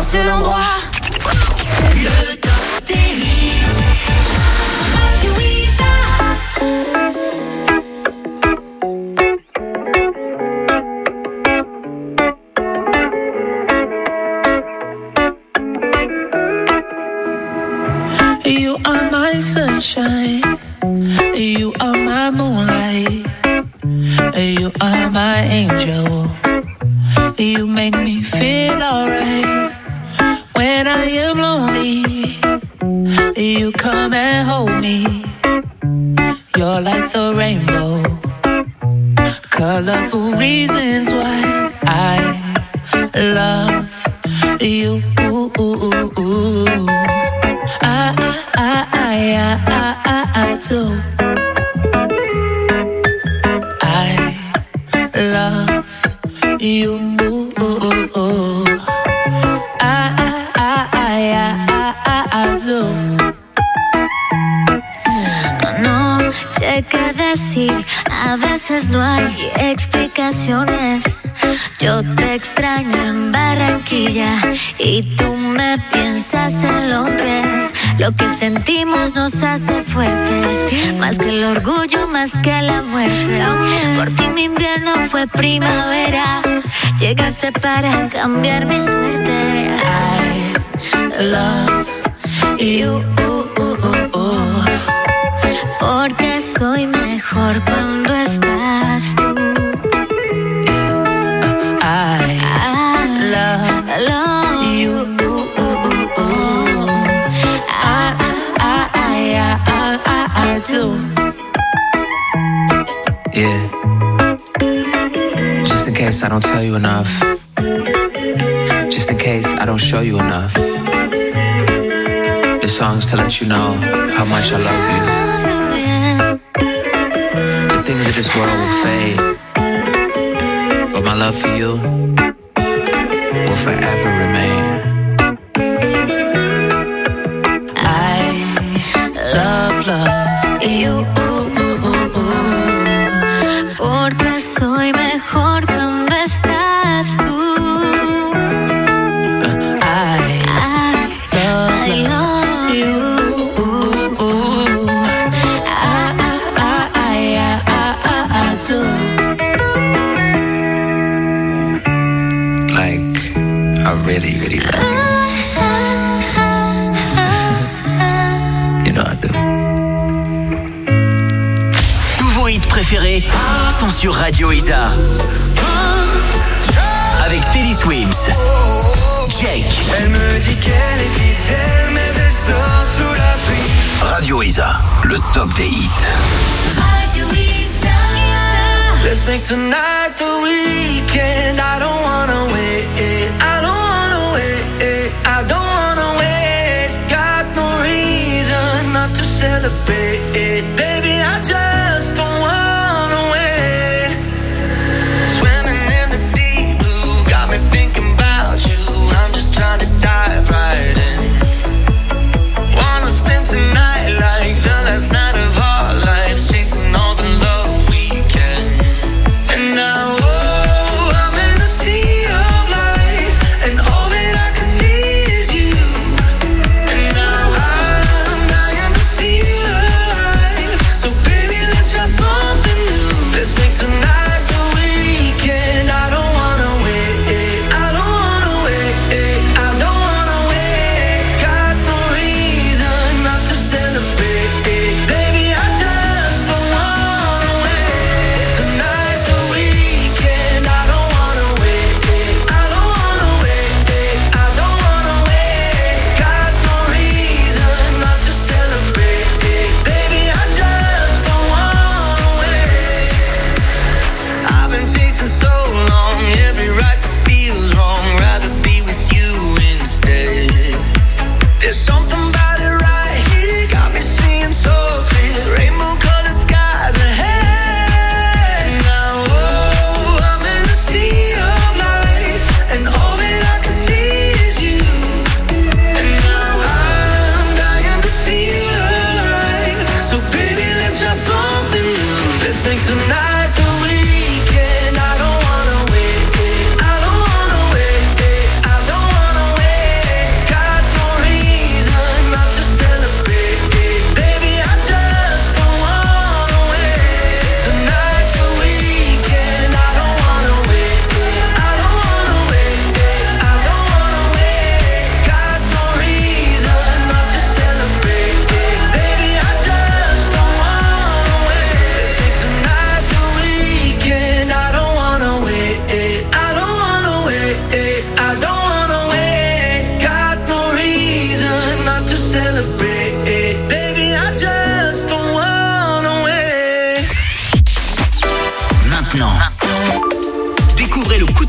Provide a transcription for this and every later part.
n'importe l'endroit. Le top des hits. Radio Isa. You are my sunshine. You are my moonlight. You are my angel. You make me feel alright. When I am lonely, you come and hold me. You're like the rainbow. Colorful reasons why I love you. I do. I love you. I do. No sé qué decir, a veces no hay explicaciones. Yo te extraño en Barranquilla y tú me piensas en Londres. Lo que sentimos nos hace fuertes, más que el orgullo, más que la muerte. Por ti mi invierno fue primavera, llegaste para cambiar mi suerte. I love you. Porque soy mejor cuando estás tú. I love you. I do. Yeah. Just in case I don't tell you enough. Just in case I don't show you enough. This song's to let you know how much I love you. The things of this world will fade, but my love for you will forever remain. Love you. Porque soy mejor cuando estás tú. I love you. I do. Like, I really, really love you. You know I do. Préférés sont sur Radio Isa avec Teddy Swims, Jake. Elle me dit qu'elle est fidèle mais elle sort sous la pluie. Radio Isa, le top des hits. Radio Isa. Let's make tonight the weekend. I don't wanna wait. I don't wanna wait. I don't wanna wait. Got no reason not to celebrate. Baby, I just don't wanna. Thinking about you, I'm just trying to dive right in. Wanna spend tonight like the last night of our lives, chasing all the love we can. And now, oh, I'm in a sea of lights, and all that I can see is you. And now I'm dying to feel alive. So baby, let's try something new. Let's make tonight the weekend. I don't wanna wait. So long, every right that feels wrong, rather be with you instead. There's something about it right here, got me seeing so clear, rainbow colored skies ahead. Now, oh, I'm in a sea of lights, and all that I can see is you. And now I'm dying to feel alive. So baby, let's try something new. Let's make tonight the weekend. I don't wanna wait. I don't wanna wait. I don't wanna wait.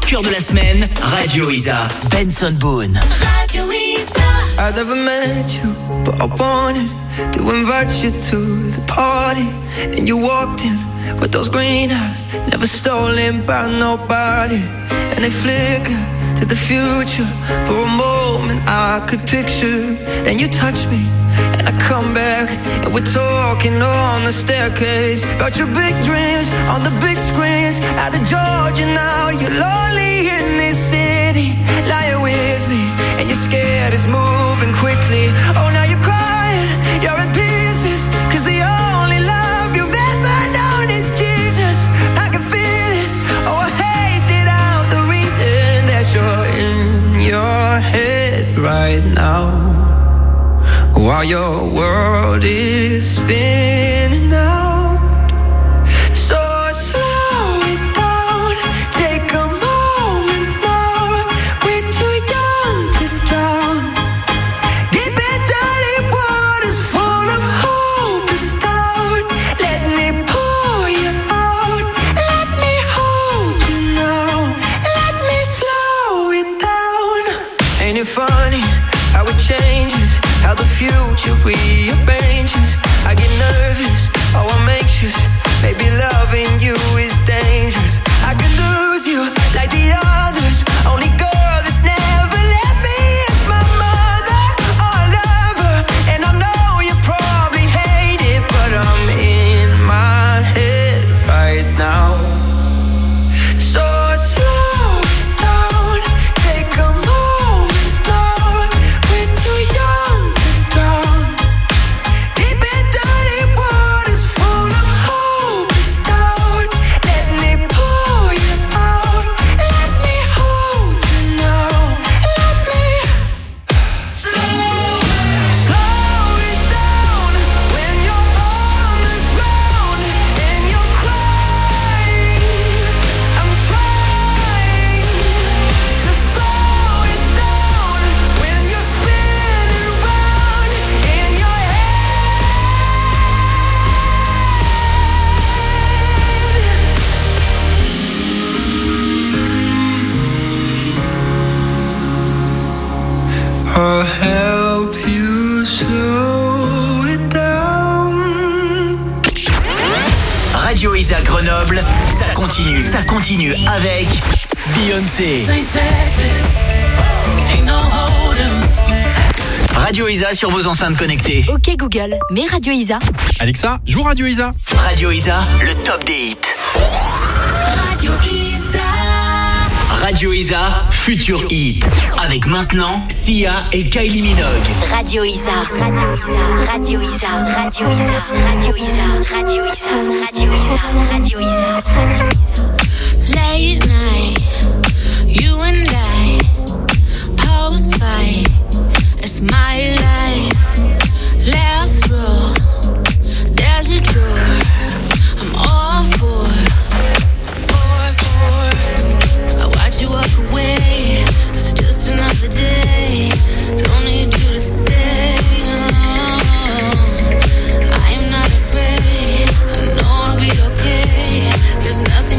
cœur de la semaine, Radio Isa. Benson Boone. Radio Isa. I never met you, but I wanted to invite you to the party. And you walked in with those green eyes, never stolen by nobody. And they flicker to the future. For a moment I could picture. Then you touch me and I come back, and we're talking on the staircase about your big dreams on the big screens. Out of Georgia now, you're lonely in this city. Lying with me and you're scared it's moving quickly. Oh, now you're crying, you're in pieces, cause the only love you've ever known is Jesus. I can feel it, oh I hate it out. The reason that you're in your head right now, while your world is spinning out. So slow it down, take a moment now. We're too young to drown. Deep and dirty waters full of hope is down. Let me pour you out. Let me hold you now. Let me slow it down. Ain't it funny how it changes, how the future rearranges? I get nervous, oh I'm anxious. Maybe loving you is dangerous. I could lose you like the others. Only girl that's never let me is my mother. Oh I love her, and I know you probably hate it, but I'm in my head right now. So slow down, take a moment now. We're too young to drown. Deep and dirty waters full of hope is down. Let me pour you out. Let me hold you now. Let me slow it down. When you're on the ground and you're crying, I'm trying to slow it down. When you're spinning round in your head. I'll help you slow it down. Radio Isa Grenoble, ça continue avec Beyoncé. Radio Isa sur vos enceintes connectées. Ok Google, mets Radio Isa. Alexa, joue Radio Isa. Radio Isa, le top des hits. Radio Isa. Radio Isa, futur hit. Avec maintenant Sia et Kylie Minogue. Radio Isa. Radio Isa. Radio Isa. Radio Isa. Radio Isa. Radio Isa. Radio Isa. Radio Isa. Late night, you and I, post-fight, it's my life. Last row, there's a door, I'm all for. I watch you walk away, it's just another day. Don't need you to stay. I am not afraid, I know I'll be okay. There's nothing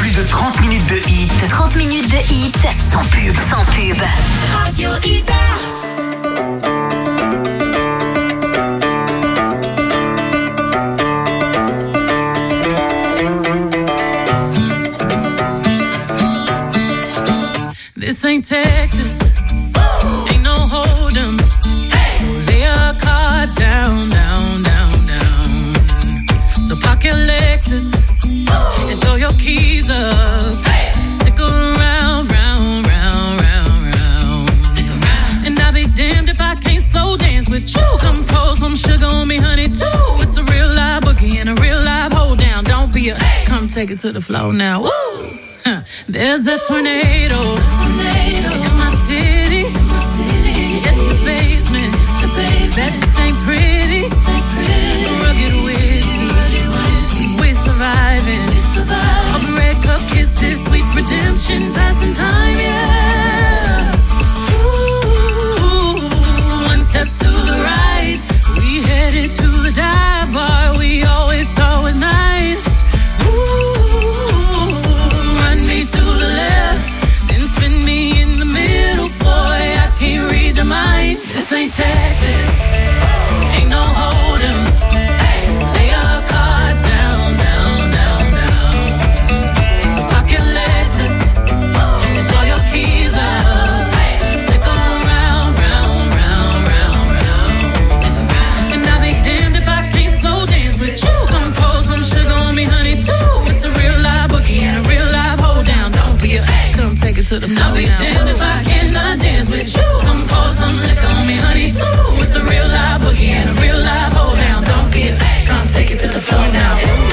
Plus de 30 minutes de hit. 30 minutes de hit. Sans pub. Sans pub. Radio Isa. This ain't Texas, ain't no hold'em. So lay your cards down, down, down, down. So park your Lexus and throw your keys up. Stick around, round, round, round, round. Stick around. And I'll be damned if I can't slow dance with you. Come pour some sugar on me, honey, too. It's a real live boogie and a real live hold down. Don't be a, come take it to the floor now. Woo! There's a tornado in my city. At the basement, that ain't pretty. Rugged whiskey, we're surviving. Of red cup kisses, sweet redemption, passing time, yeah. Ooh, one step to the right, we headed to the dive bar we always thought was nice. To the left, then spin me in the middle, boy, I can't read your mind. This ain't Texas, ain't no hold'em. So lay your cards down, down, down, down. So park your Lexus and throw your keys up. Stick around, round, round, round, round. And I'll be damned if I can't slow dance with you. Come pour some sugar on me, honey, too. It's a real live boogie and a real live hold down. Don't be a, come take it to the floor. I'll be damned if I cannot dance with you. Come pour some liquor on me, honey, too. It's a real live boogie and a real live hold down. Don't be a, come take it to the floor now.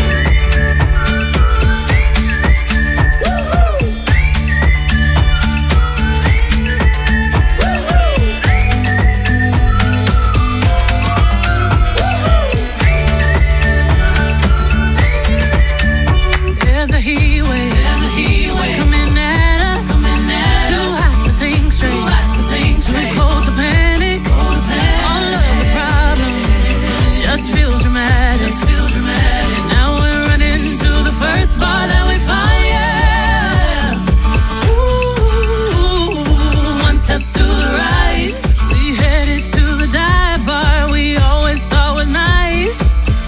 There's a heat wave coming at us. Too hot to think straight, too cold to panic. All of the problems just feel dramatic. Now we're running to the first bar that we find, yeah. Ooh, one step to the right, we headed to the dive bar we always thought was nice.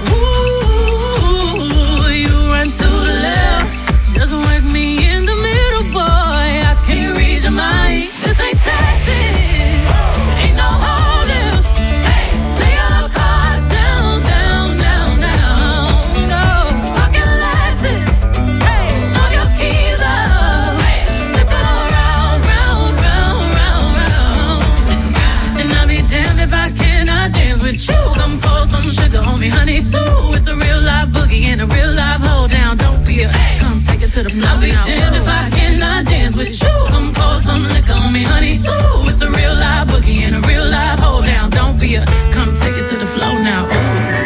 Ooh, you run to the left, just work me in the middle, boy, I can't read your mind. This ain't Texas, ain't no hold'em. Lay your cards down, down, down, down. No, park your Lexus, throw your keys up. Stick around, round, round, round, round. And I'll be damned if I cannot dance with you. Come pour some sugar on me, honey, too. It's a real live boogie and a real live hold down. Don't be a, come take it to the floor. I'll be damned if I cannot dance with you. Come pour some liquor on me, honey, too. It's a real live boogie and a real live hold down. Don't be a, come take it to the floor now. Ooh.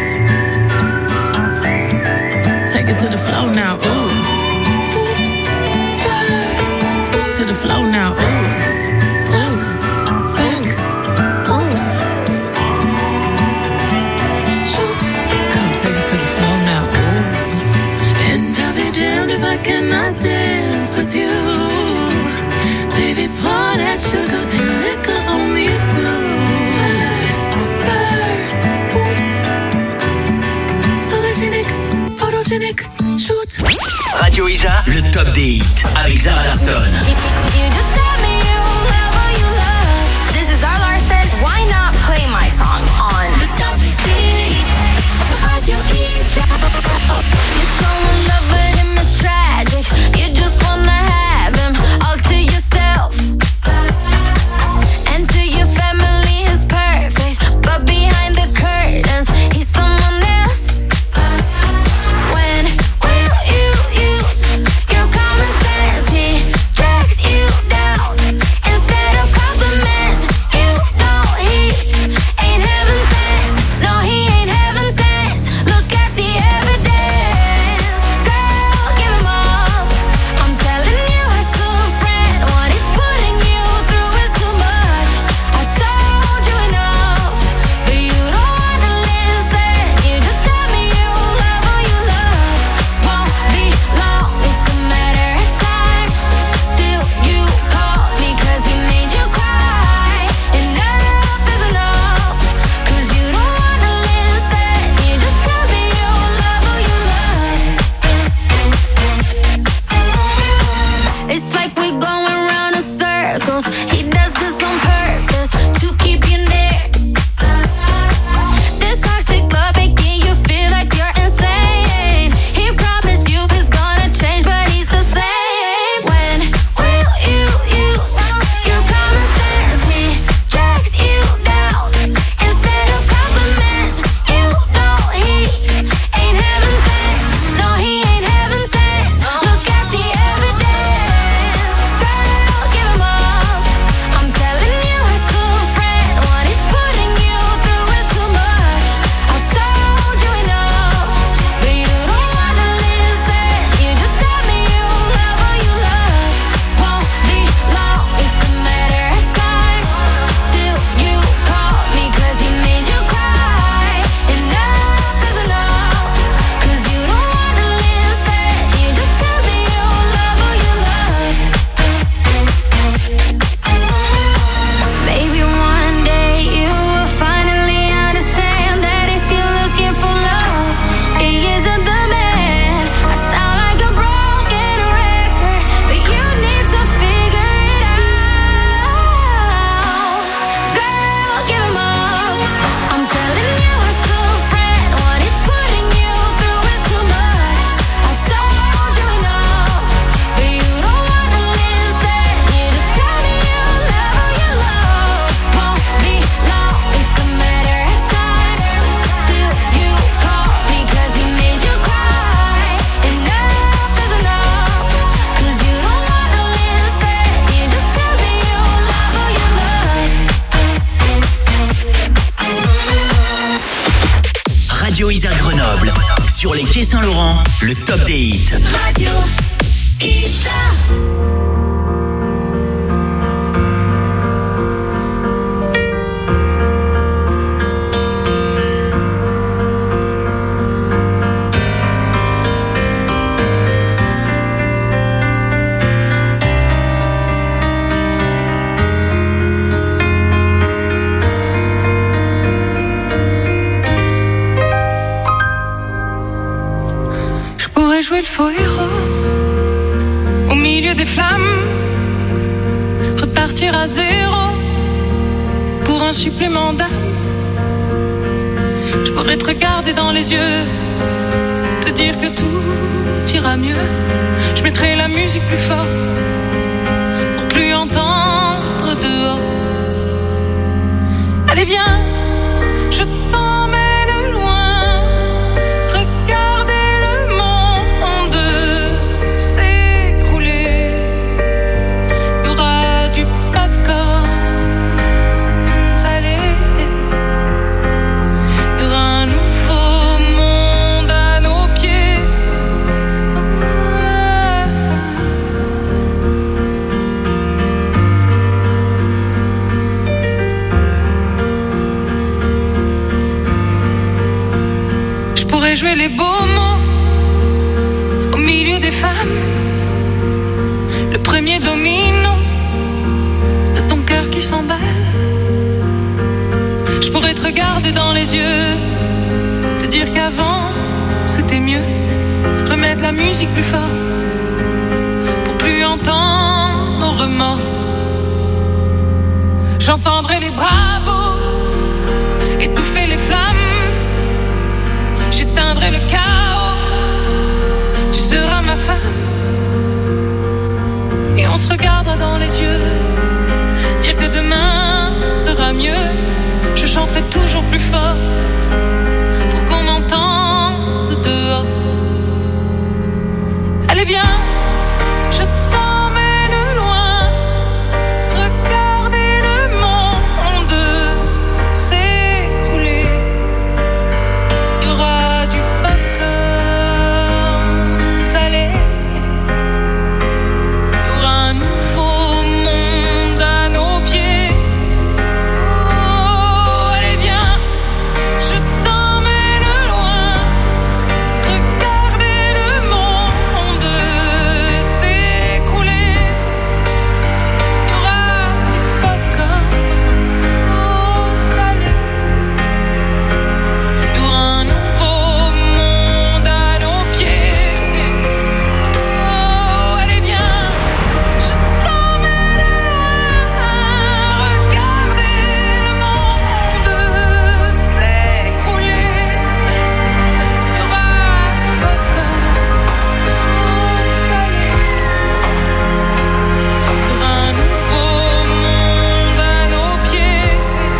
Take it to the floor now. Ooh. Oops, spurs. To the floor now. Ooh. If I cannot dance with you, baby, pour that sugar and liquor on me too. Spurs, boots, sologenic, photogenic, shoot. Radio Isa, le top des hits avec Zara Larsson. You just tell me you love what you love. This is Zara Larsson. Why not play my song on the top beat? Radio Isa. You're so in love with him, it's tragic. You just wanna have him all to yourself. And to your family, he's perfect, but behind the curtains, he's someone else. When will you use your common sense? He drags you down. Radio Isa Grenoble. Sur les quais Saint-Laurent, le top des hits. Radio Isa. Jouer le faux héros au milieu des flammes, repartir à zéro pour un supplément d'âme. Je pourrais te regarder dans les yeux, te dire que tout ira mieux. Je mettrai la musique plus fort pour plus entendre dehors. Allez viens, je t'emmène loin. Jouer les beaux mots au milieu des femmes, le premier domino de ton cœur qui s'emballe. Je pourrais te regarder dans les yeux, te dire qu'avant c'était mieux, remettre la musique plus fort pour plus entendre nos remords. J'entendrai les bravos étouffer les flammes. J'éteindrai le chaos, tu seras ma femme. Et on se regardera dans les yeux, dire que demain sera mieux. Je chanterai toujours plus fort pour qu'on m'entende dehors. Allez viens, je t'emmène loin. Regardez le monde s'écrouler. Il y aura du popcorn salé. Il y aura un nouveau monde à nos pieds. Oh, allez viens, je t'emmène loin. Regardez le monde s'écrouler. Il y aura du popcorn salé. Il y aura un nouveau monde à nos pieds. Oh, allez viens, je t'emmène loin. Regardez le monde s'écrouler. Il y aura du popcorn salé. Il y aura un nouveau monde à nos pieds.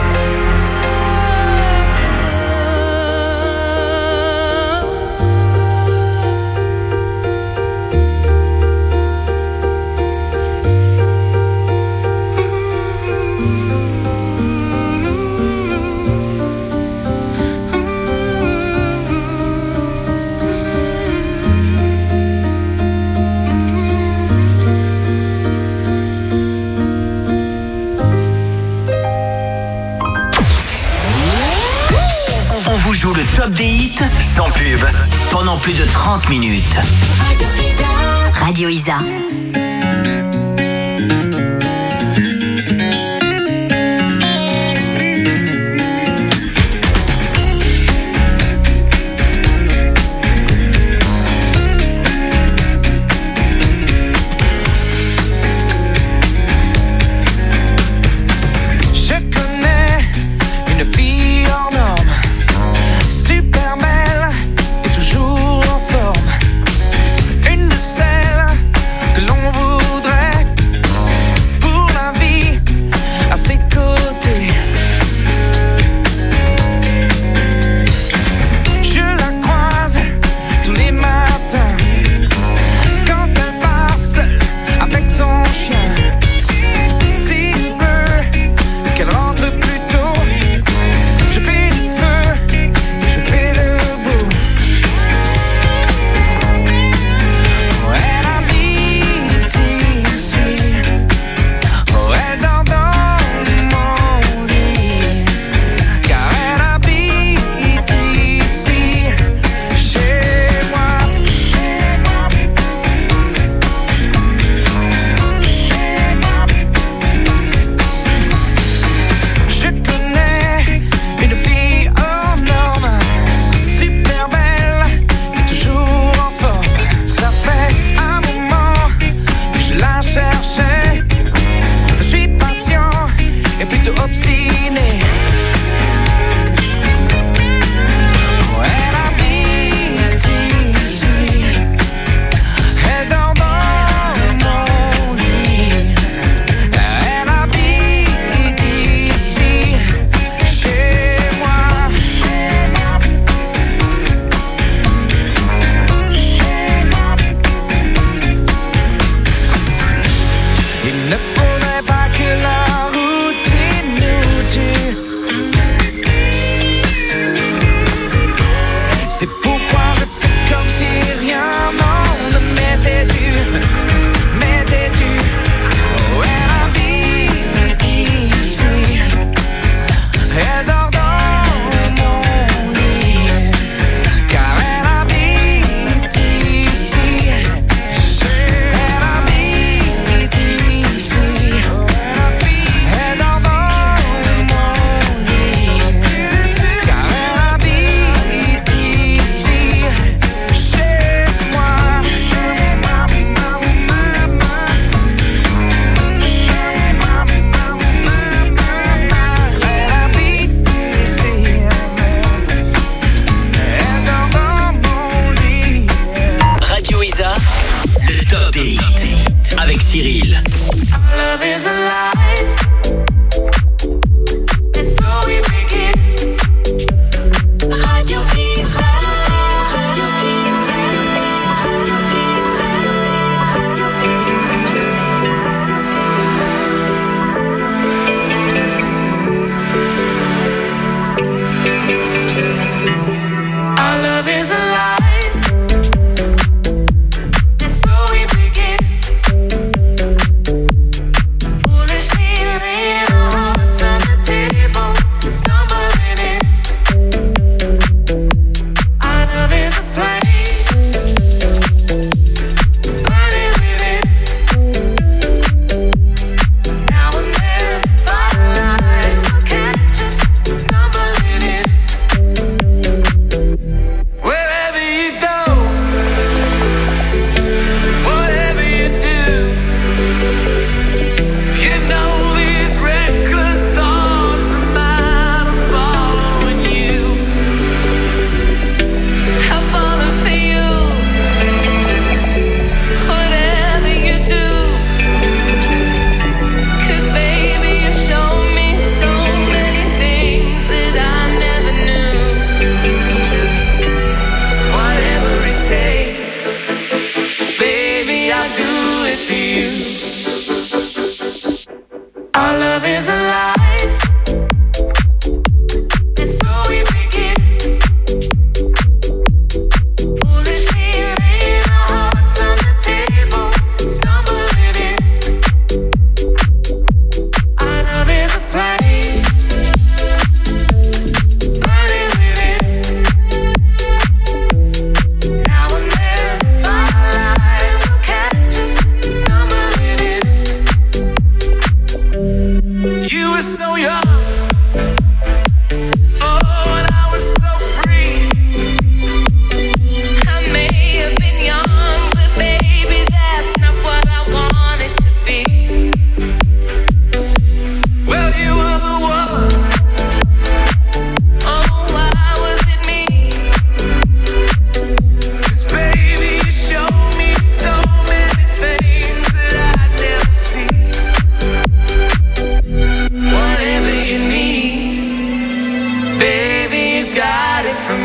On vous joue le top des hits sans pub pendant plus de 30 minutes. Radio Isa. Je connais une fille hors norme, super belle et toujours en forme. Une de celles que l'on voit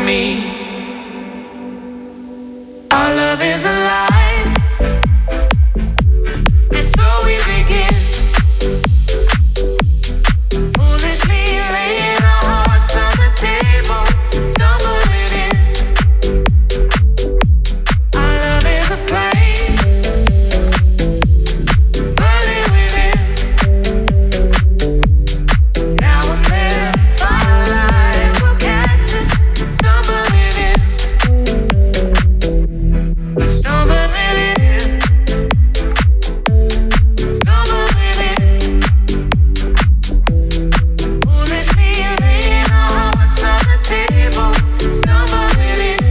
me. Our love is alive, and so we begin. Foolishly laying our hearts on the table, stumbling in. Our love is a flame, burning within. Now and then, firelight will catch us, stumbling in. Stumbling in, stumbling in. Foolishly laying our hearts on the table, stumbling in.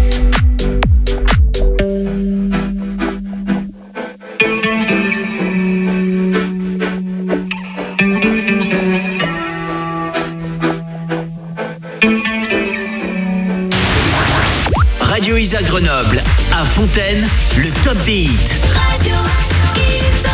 Radio Isa Grenoble, à Fontaine, le top des hits. Radio Isa.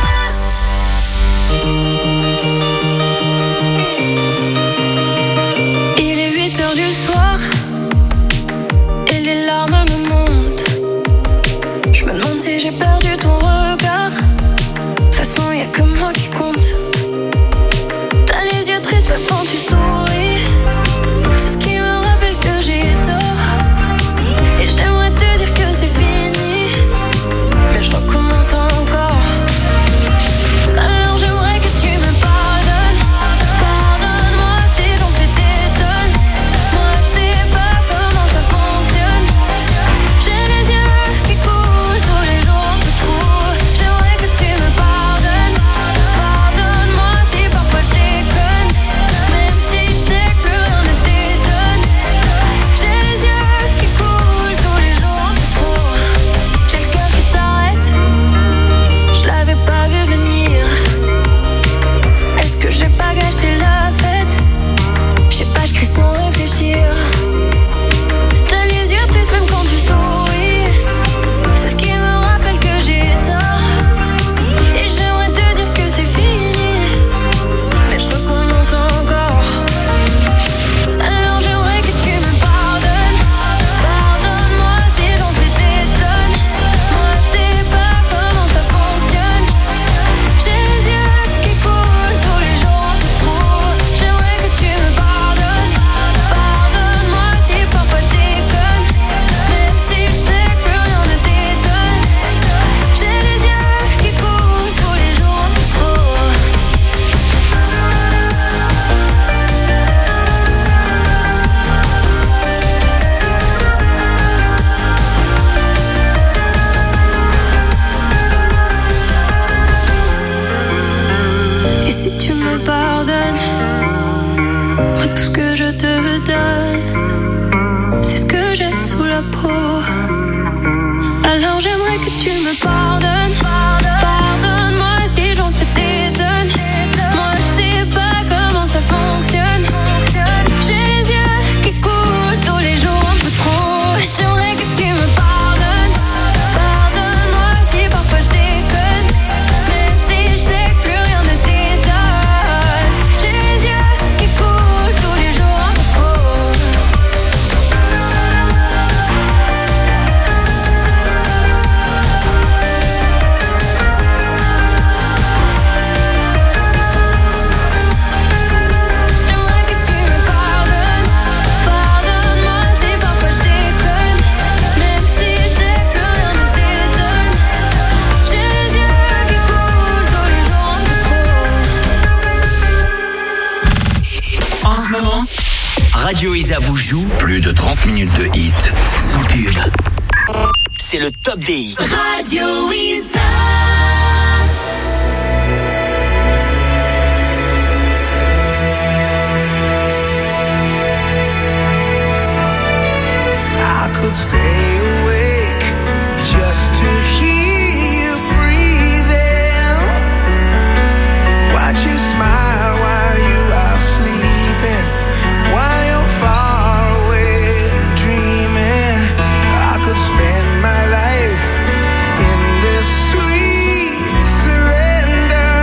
Il est 8h du soir et les larmes me montent. Je me demande si j'ai perdu ton regard. De toute façon, y'a que moi qui compte. T'as les yeux tristes même quand tu souris. C'est ce qui me rappelle que j'ai tort. Et j'aimerais te dire que c'est fini, mais je recommence encore. Alors j'aimerais que tu me pardonnes. Pardonne-moi si j'en fais des tonnes. Moi je sais pas comment ça fonctionne. J'ai les yeux qui coulent tous les jours un peu trop. J'aimerais que tu me pardonnes. Pardonne-moi si parfois je déconne, même si je sais que plus rien ne t'étonne. J'ai les yeux qui coulent tous les jours un peu trop. J'ai le cœur qui s'arrête, je l'avais pas vu venir. Est-ce que j'ai pas gâché la fête? Je sais pas, je crie sans réfléchir. T'as les yeux tristes même quand tu souris. C'est ce qui me rappelle que j'ai tort. Et j'aimerais te dire que c'est fini, mais je recommence encore. Alors j'aimerais que tu me pardonnes. Pardonne-moi si j'en fais des tonnes. Moi je sais pas comment ça fonctionne. J'ai les yeux qui coulent tous les jours un peu trop. J'aimerais que tu me pardonnes. Pardonne-moi si parfois je déconne, même si je sais que plus rien ne t'étonne. J'ai les yeux qui coulent tous les jours un peu trop. Et si tu me pardonnes, moi tout ce que je te donne, c'est ce que j'ai sous la peau. Alors j'aimerais que tu me pardonnes. Pardonne-moi si j'en fais des tonnes. Moi je sais pas comment ça fonctionne. J'ai les yeux qui coulent tous les jours un peu trop. J'aimerais que tu me pardonnes. Pardonne-moi si parfois je déconne, même si je sais que plus rien ne t'étonne. J'ai les yeux qui coulent tous les jours un peu trop. J'aimerais que tu me pardonnes. Pardonne-moi si parfois je déconne, même si je sais que plus rien ne t'étonne. J'ai les yeux qui coulent tous les jours un peu trop. En ce moment, Radio Isa vous joue plus de 30 minutes de hits sans pub. C'est le top des hits. Radio Isa. I could stay awake just to hear you breathing. Watch you smile while you are sleeping, while you're far away dreaming. I could spend my life in this sweet surrender.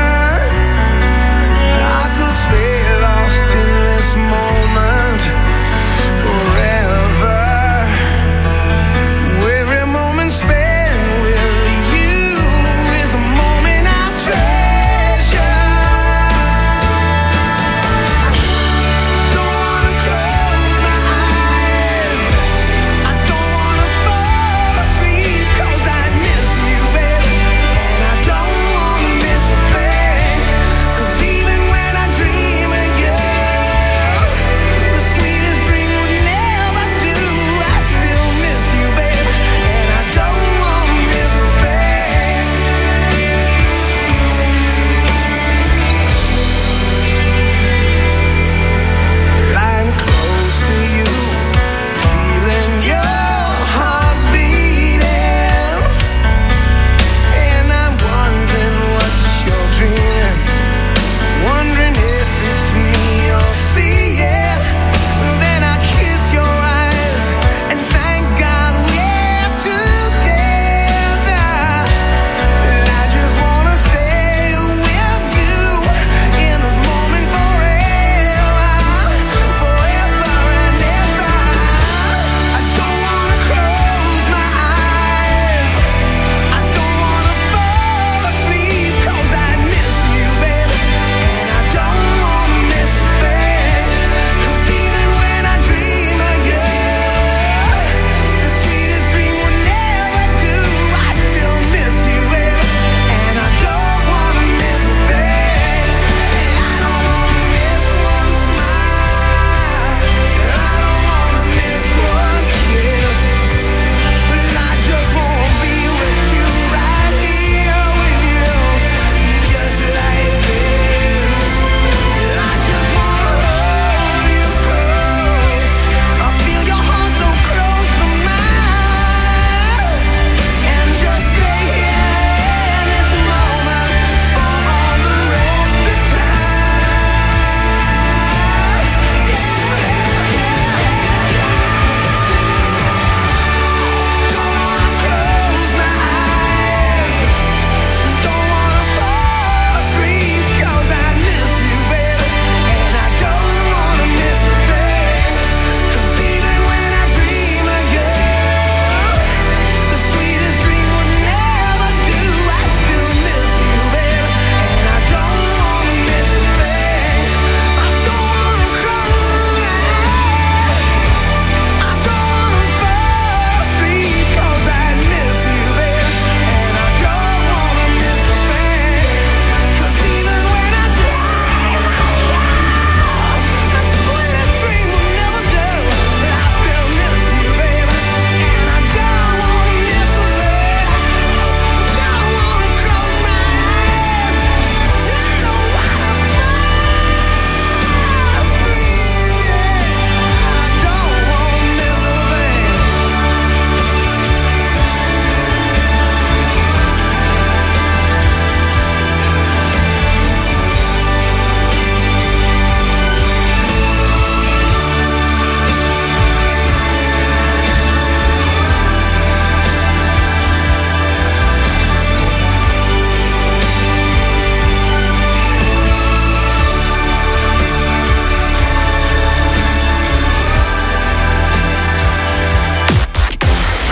I could stay lost in this moment forever.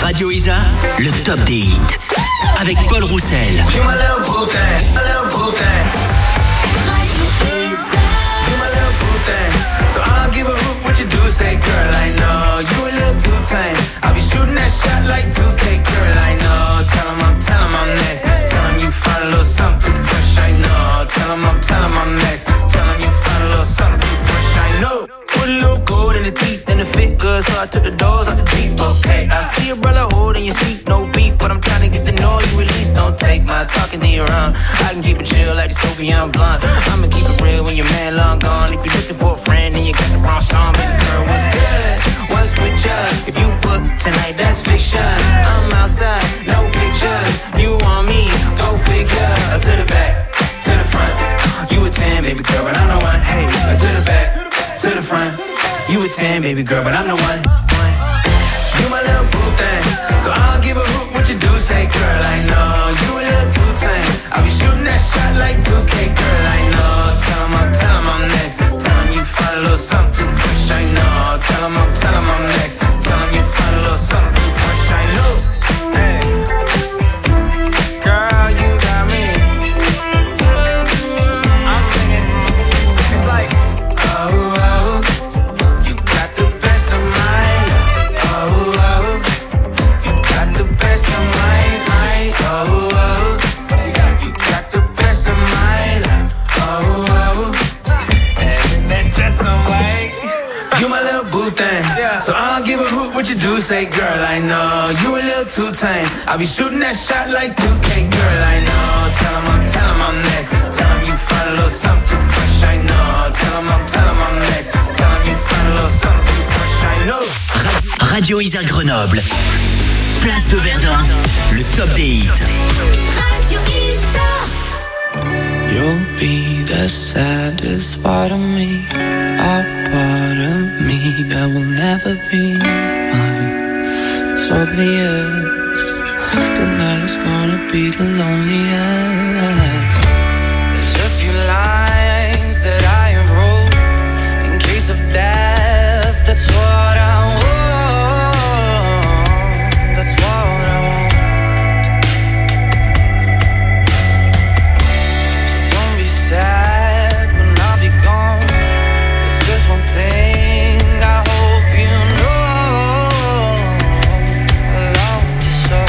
Radio Isa, le top des hits. Avec Paul Roussel. You my little boo thing, a little boo thing. You my little boo thing. So I don't give a hoot what you do, say girl, I know. You a little too tame. I'll be shooting that shot like 2K, girl, I know. Tell him I'm next. Tell him you find a little something too fresh, I know. Tell him I'm next. Tell him you find a little something too fresh, I know. Put a little gold in the teeth and it fit good, so I took the doors out the Jeep, okay. I see your brother holding your seat, no beef, but I'm trying to get the noise you release. Don't take my talking to your own. I can keep it chill like the Soviet blunt. I'ma keep it real when your man long gone. If you're looking for a friend and you got the wrong song, baby girl, what's good? What's with ya? If you book tonight, that's fiction. I'm outside, no pictures. You want me? Go figure. To the back, to the front. You a 10, baby girl, but I'm the one. Hey, to the back, to the front. You a 10, baby girl, but I'm the one. You my little boo thing. So I don't give a hoot what you do, say girl, I know. You a little too tame. I'll be shooting that shot like 2K, girl, I know. Tell him I'm next. Tell him you find a little something too fresh, I know. Tell him I'm next. Tell him you find a little something too fresh, I know. Hey, girl, you got me. I'm singing. It's like, oh, you got the best of mine. Oh, you got the best of mine. Oh, you got the best of mine. Oh, and that dress on white. You my little boo thing. So I don't give a hoot what you do, say girl, I know. You a little too tame. I'll be shooting that shot like 2K, girl, I know. Tell him I'm next. Tell him you find a little something too fresh, I know. Tell him I'm next. Tell him you find a little something too fresh, I know. Radio Isa Grenoble. Place de Verdun, le top des hits. You'll be the saddest part of me, a part of me that will never be mine. It's obvious, tonight is gonna be the loneliest. There's a few lines that I have wrote in case of death. That's what I want. That's what I want. So don't be sad when I'll be gone. There's just one thing I hope you know. I love you so.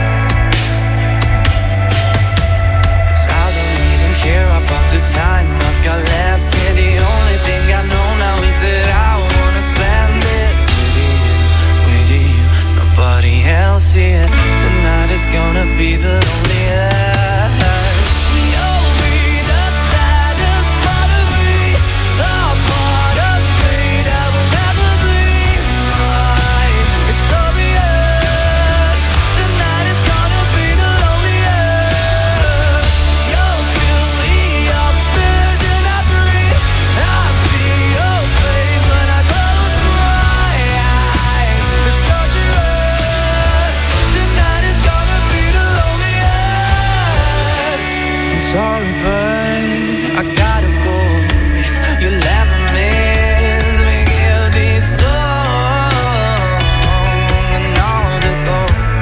'Cause I don't even care about the time I've got left here. The only thing I know now is that I wanna spend it with you, nobody else here. Tonight is gonna be the loneliest. You'll be the saddest part of me, a part of me that will never be mine. It's obvious, tonight is gonna be the loneliest. You'll feel the oxygen I breathe. I see your face when I close my eyes. It's torturous, tonight is gonna be the loneliest. I'm sorry, but I gotta go. If you'll ever miss me, give this song and all to go.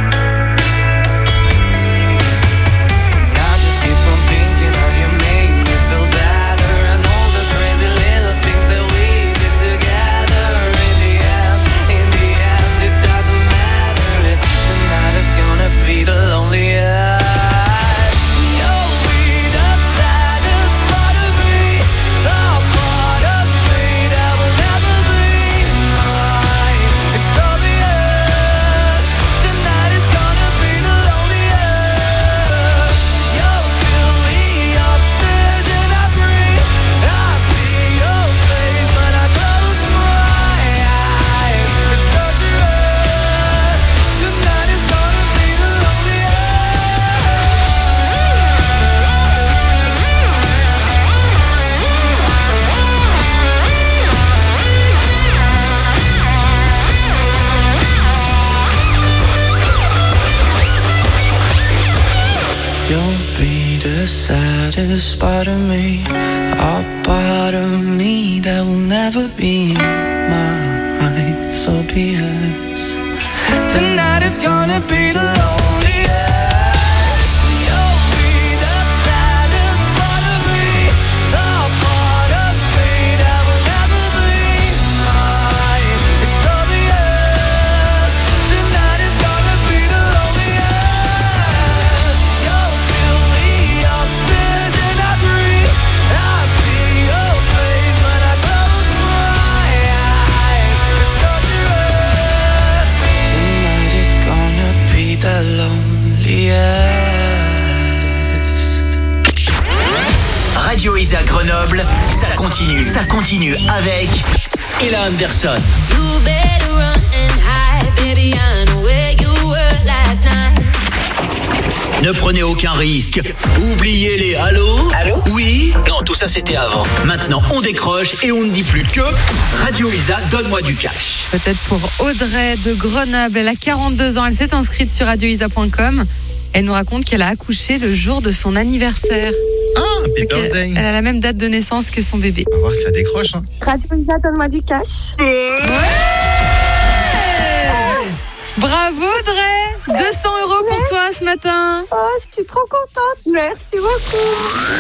And I just keep on thinking how you make me feel better, and all the crazy little things that we did together. In the end, it doesn't matter if tonight is gonna be the loneliest. You'll be the saddest part of me, a part of me that will never be mine. It's obvious, tonight is gonna be the loneliest. You'll feel the oxygen I breathe. I see your face when I close my eyes. It's torturous, tonight is gonna be the loneliest. You'll be the saddest part of me, a part of me that will never be mine. So be it. Tonight is gonna be the loneliest. You'll be the saddest part of me, the part of me that will never be mine. It's obvious. Tonight is gonna be the loneliest. You'll feel the oxygen I breathe. I see your face when I close my eyes. It's torturous. Tonight is gonna be the loneliest. Radio Isa Grenoble, ça continue avec Ella Anderson. You better run and hide, baby. I know where you were last night. Ne prenez aucun risque. Oubliez les allô. Allô? Oui. Non, tout ça c'était avant. Maintenant, on décroche et on ne dit plus que Radio Isa, donne-moi du cash. Peut-être pour Audrey de Grenoble. Elle a 42 ans. Elle s'est inscrite sur radioisa.com. Elle nous raconte qu'elle a accouché le jour de son anniversaire. Ah, happy birthday. Elle a la même date de naissance que son bébé. On va voir si ça décroche. Hein. Radio Isa, donne-moi du cash. Bravo Audrey. 200 € pour toi ce matin. Oh, je suis trop contente. Merci beaucoup.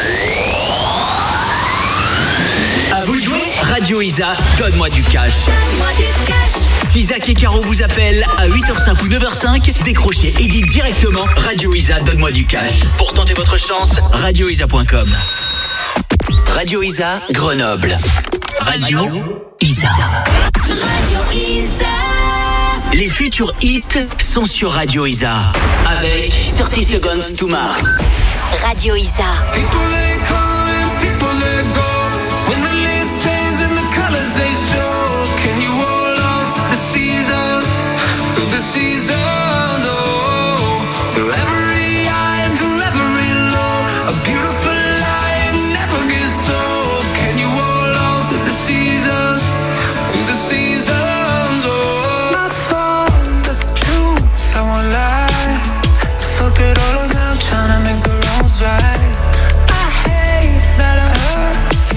À vous de jouer. Radio Isa, donne-moi du cash. Donne-moi du cash. Si Zach et Caro vous appellent à 8h05 ou 9h05, décrochez et dites directement Radio Isa, donne-moi du cash. Pour tenter votre chance, radioisa.com. Radio Isa, Grenoble. Radio Isa. Radio Isa. Les futurs hits sont sur Radio Isa. Avec 30 Seconds to Mars. Radio Isa. People they come and people they go. When the leaves change and the colors they show. Can you hold on to the seasons? Through the seasons, oh. Through every high and through every low. A beautiful lie never gets old. Can you hold on to the seasons? Through the seasons, oh. My fault, that's the truth, I won't lie. I felt it all around trying to make the wrongs right. I hate that I hurt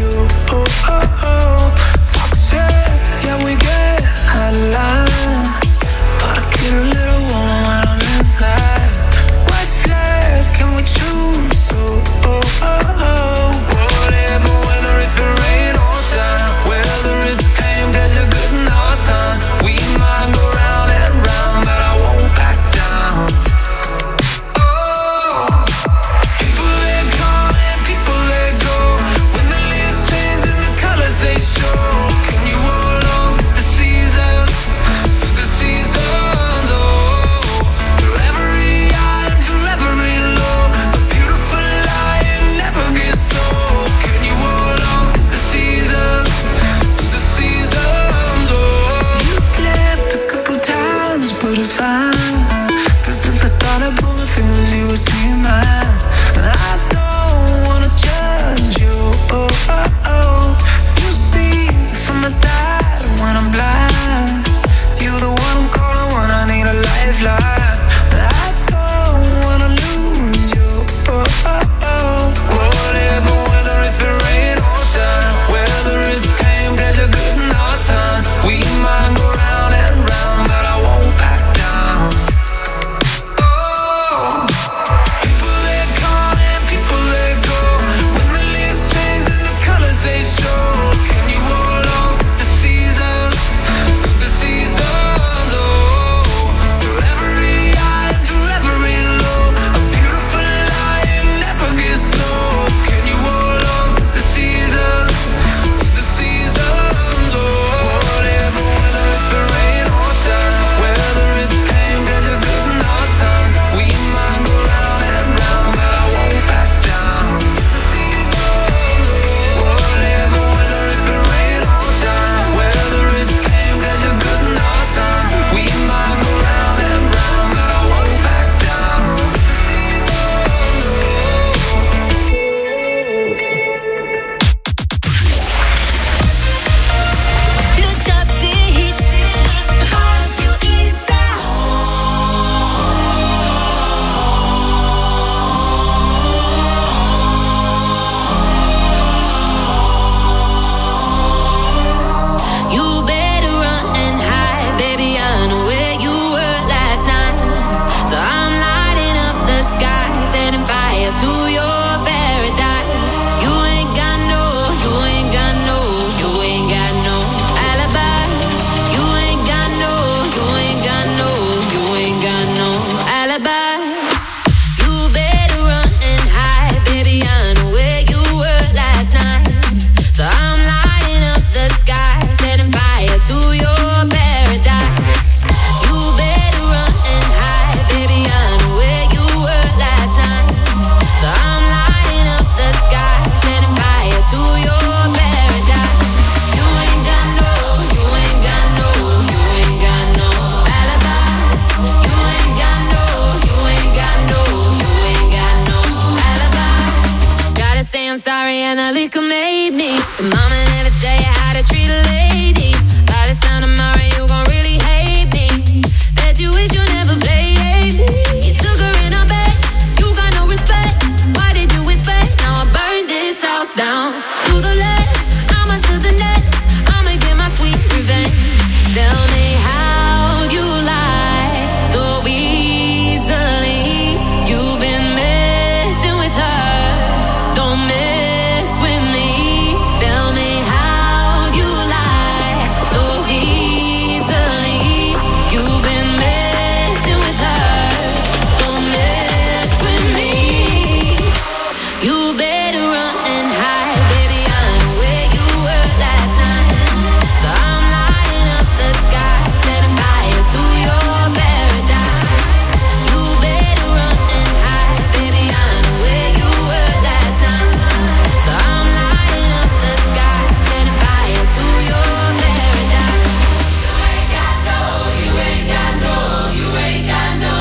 think I made me. Your mama never tell you how to treat a lady. By this time tomorrow you gon' really hate me. Bet you wish you never played me. You took her in her bed, you got no respect. Why did you expect? Now I burned this house down. To the left, I'm onto the next. I'ma get my sweet revenge. Tell me how you lie so easily. You've been messing with her. Don't mess with me. Tell me how you lie so easily. You've been messing with her. Don't mess with me. You better run and hide, baby. I know where you were last night. So I'm lighting up the sky, setting fire to your paradise. You better run and hide, baby. I know where you were last night. So I'm lighting up the sky, setting fire to your paradise. You ain't got no alibi. You got no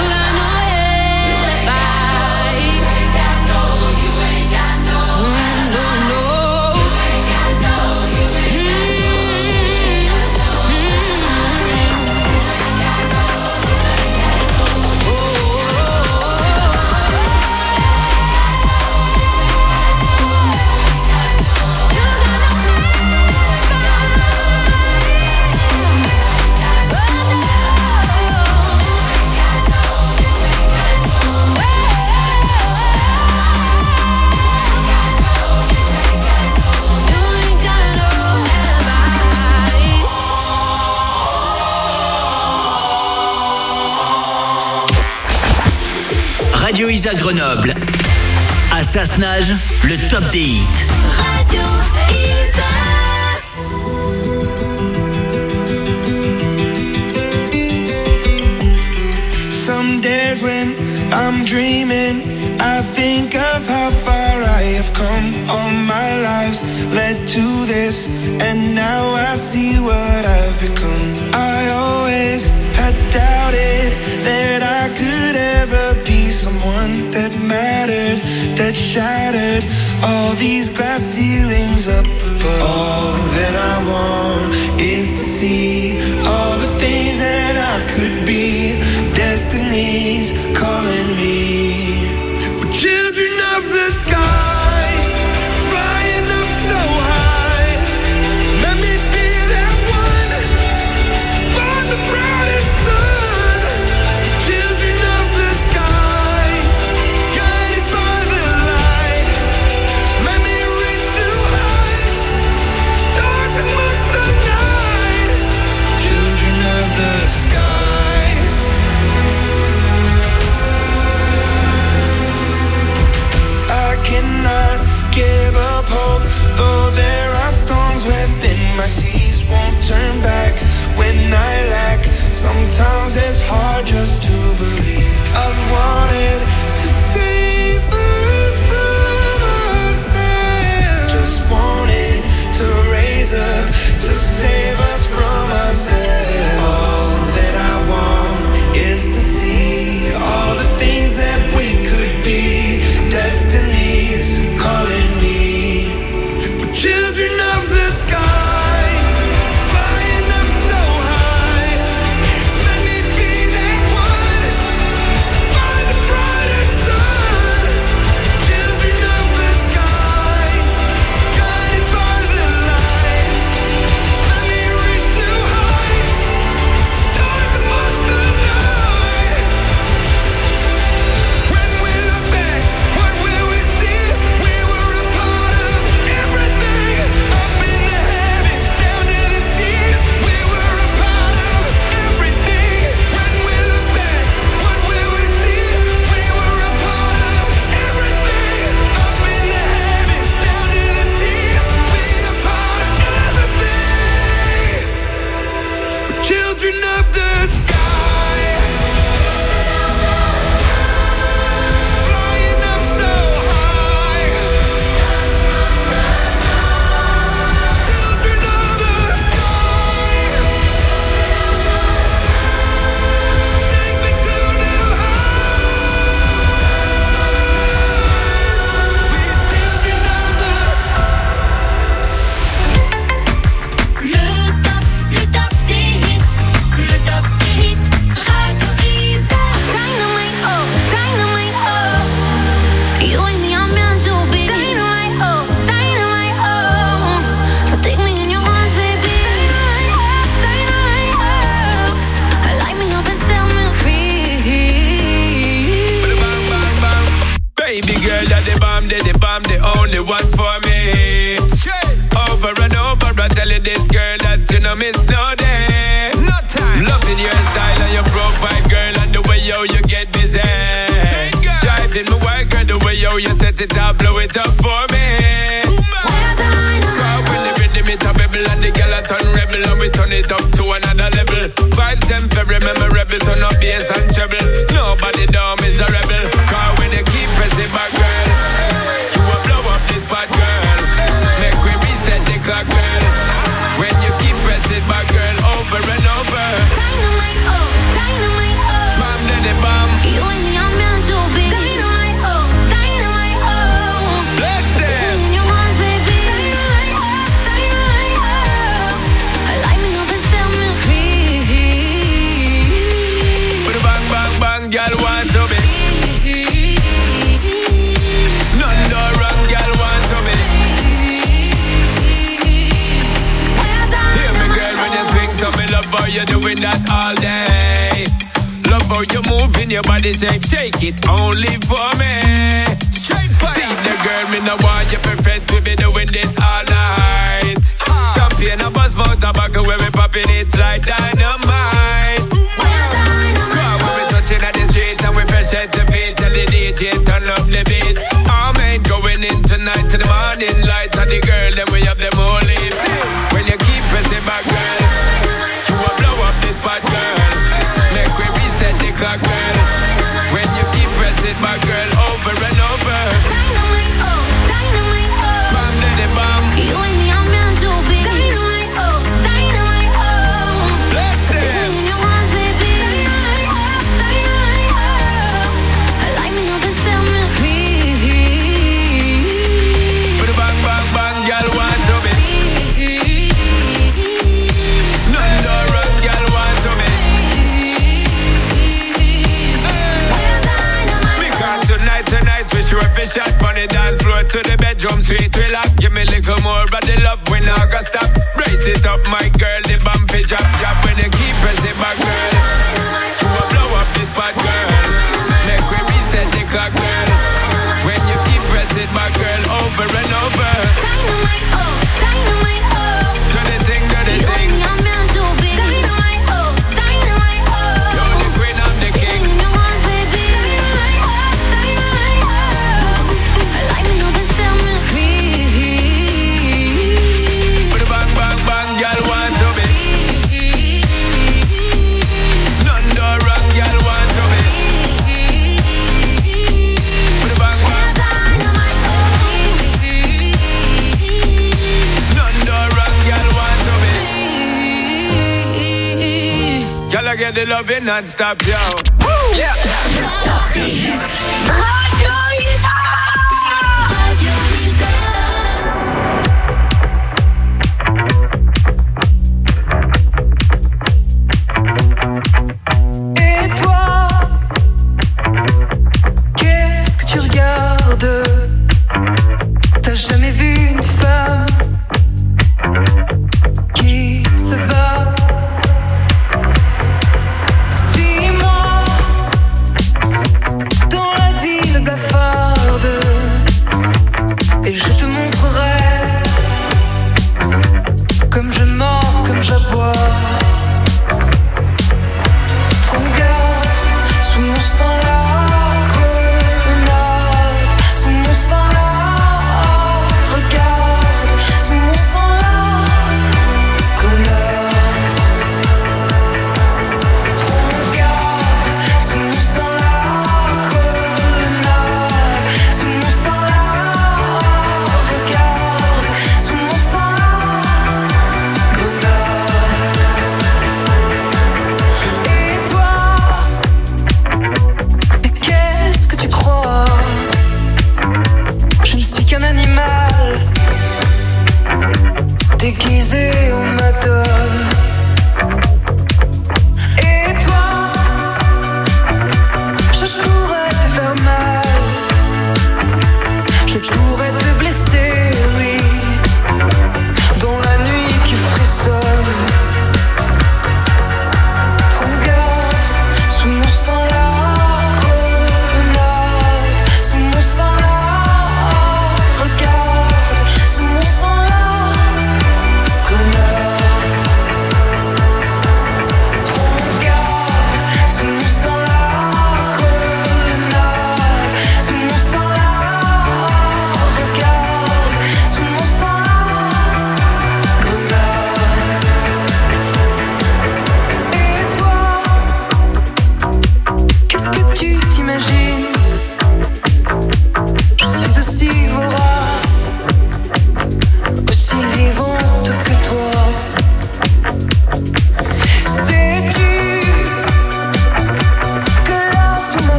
Radio Isa Grenoble. À Sassenage, le top des hits. Radio Isa. Some days when I'm dreaming, I think of how far I have come. All my lives led to this, and now I see what I've become. I always had doubted that I could ever be someone that mattered, that shattered all these glass ceilings up above. All that I want is to see all the things that I could be. Destiny's calling me. We're children of the sky, flying up so high. Let me be that one to find the brightest sun. Children of the sky, guided by the light. Let me reach new heights, stars amongst the night. Children of the sky. Cannot give up hope, though there are storms within my seas. Won't turn back when I lack. Sometimes it's hard just to believe. I've wanted to save us from ourselves. Just wanted to raise up to save us from ourselves. All that I want is to see all the things that we could be. Destiny's calling me. We're children of the sky, flying up so high. Let me be that one to find the brightest sun. Children of the sky, guided by the light. Let me reach new heights, stars amongst the night. When we look back, what will we see? We were a part of everything. Up in the heavens, down to the seas. We were a part of everything. When we look back, what will we see? We were a part of everything. Up in the heavens, down to the seas. We a part of everything. We're children of the sky, flying up so high. Children of the sky, take me to new heights. We're children of the with this girl that you know miss no day. No time. Loving your style and your profile, girl, and the way yo you get busy. Driving me wild, girl, the way yo you set it up, blow it up for me. Cause when the rhythm it a bubble and the girl a turn rebel and we turn it up to another level. Vibes them very memorable, turn up bass and treble. Nobody down is a rebel. Cause when you keep pressing back, girl, you will blow up this spot, girl. Make we reset the clock, girl. When you keep pressing back, girl, over and over. Dynamite, oh, dynamite, oh. Bam, daddy, bam. You and me are meant to be. Dynamite, oh, dynamite, oh. Bless them. In your arms, baby. Dynamite, oh, dynamite, oh. Light me up and set me free. With a bang, bang, bang, girl want to be. None no wrong, girl want to be. Hear me, girl, when you swing, so me love how you doing that all day. Love how you moving your body shape, shake it only for me. Straight fire. See the girl, me no want you perfect, we be doing this all night. Champagne, a buzz, mouth, tobacco, where we popping it like dynamite. Cause when we touching at the street and we fresh at the feet, tell the DJ turn up the beat. All men going in tonight to the morning light, and the girl, then we have them all leaves. When you keep pressing back, girl, you will blow up this spot, girl. Make we reset the clock, girl. When you keep pressing back, girl, over and over. Dynamite, oh, dynamite, oh. Bam, daddy, bam. You and me are meant to be. Dynamite, oh, dynamite, oh. Bless them. In your arms, baby. Dynamite, oh, dynamite, oh. Light me up and set me free. With a bang, bang, bang, girl want to be. None no wrong, girl want to be. Because tonight we sure fish shot from the dance floor to the bedroom suite. We lock, give me a little more of the love when I got stop. Brace it up, my girl, the bump fi drop. When you keep pressing back, girl, you will blow up this spot, girl. Make we reset the clock, girl. When you keep pressing back, girl, over and over. Dynamite, oh, dynamite, oh. Do the thing, do the You thing. and me are meant to be. Dynamite, oh, dynamite, oh. You're the queen, I'm the king. In your arms, baby. Dynamite, oh, dynamite, oh. Light me up and set me free. With a bang, bang, bang, girl want to be. None no wrong, girl want to be. With a bang, bang. None no wrong, girl want to be. Girl, I get the loving non-stop, yo. Yeah. Top 10 hits.